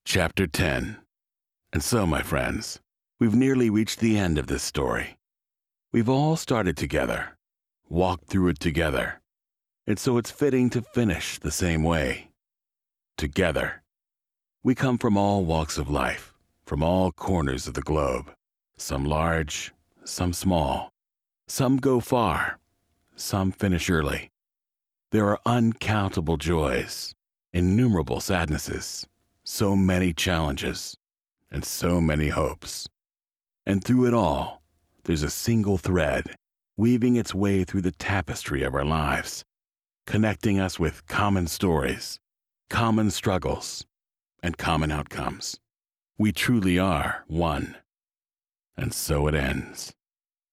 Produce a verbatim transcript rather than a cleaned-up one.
Chapter ten. And so, my friends, we've nearly reached the end of this story. We've all started together, walked through it together, and so it's fitting to finish the same way. Together. We come from all walks of life, from all corners of the globe, some large, some small, some go far, some finish early. There are uncountable joys, innumerable sadnesses, so many challenges, and so many hopes. And through it all, there's a single thread weaving its way through the tapestry of our lives, connecting us with common stories, common struggles, and common outcomes. We truly are one. And so it ends.